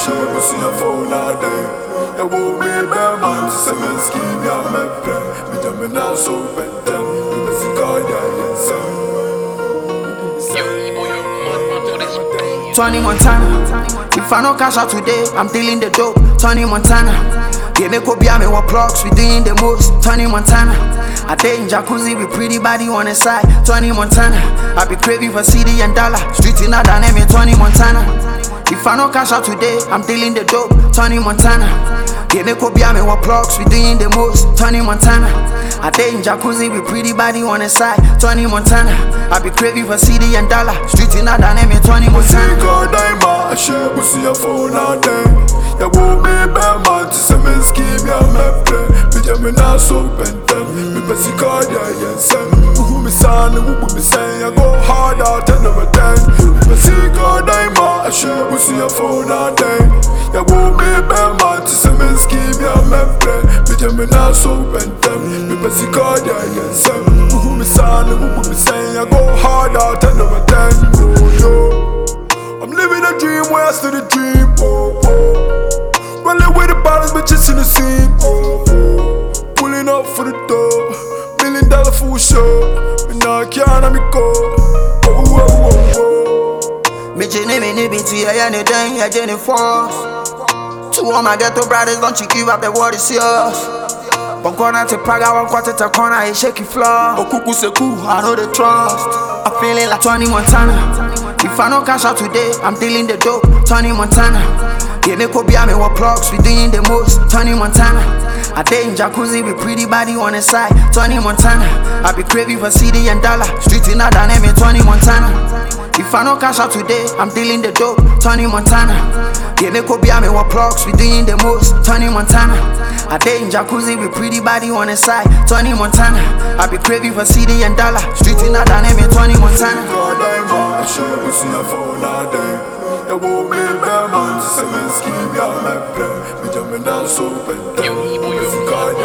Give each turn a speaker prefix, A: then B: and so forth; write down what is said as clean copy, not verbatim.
A: share with your phone all day. You won't be a bear man to say me scheme, ya me play. Me jam me now so better. Me see God, yeah,
B: 20 Montana. If I no cash out today, I'm dealing the dope. 20 Montana. Yeah, me could be me what plugs, we doing the most. 20 Montana. I day in jacuzzi with pretty body on the side. 20 Montana. I be craving for CD and dollar. Street in that name, 20 Montana. If I no cash out today, I'm dealing the dope. 20 Montana. Yeah, me could be me what plugs, we doing the most. 20 Montana. I day in jacuzzi with pretty body on the side. 20 Montana. I be craving for CD and dollar. Street in that name, 20 Montana.
A: I share with your phone all day. You won't be a bear man to say me scheme, ya me play. Me jam me now so better. Me see God, yeah, who me son, who me say, I go hard out and never then. Me see God, I share with your phone all day. You won't be a bear man to say me scheme, ya me play. Me jam me now so better. Me see God, yeah, who me son, who me say, I go hard out and never then. Oh, yo. I'm living a dream where I still the dream. Oh, oh. Running with the bottles, bitches in the scene. Oh, oh. Pulling up for the door. $1 million full show. Me now can't me go. Oh, oh, oh, oh.
B: Me Jenny, me nibi to ya ya ne den ya Jenny force. To all my ghetto brothers, don't you give up, the world is yours. One corner to Praga, one quarter to corner, a shaky floor. Oh, cuckoo se cool, I know the trust. I'm feeling like 20 Montana. If I no cash out today, I'm dealing the dope. 20 Montana. Yeah, me could be me what plugs, we doing the most. 20 Montana. I day in jacuzzi with pretty body on the side. 20 Montana. I be craving for CD and dollar. Street in that name, 20 Montana. If I no cash out today, I'm dealing the dope. 20 Montana. Yeah, me could be me what plugs, we doing the most. 20 Montana. I day in jacuzzi with pretty body on the side. 20 Montana. I be craving for CD and dollar. Street in that name, 20 Montana.
A: I share with your phone all day. You won't be a bear man to say me scheme, ya me play. Me jam me now so better. Me see God,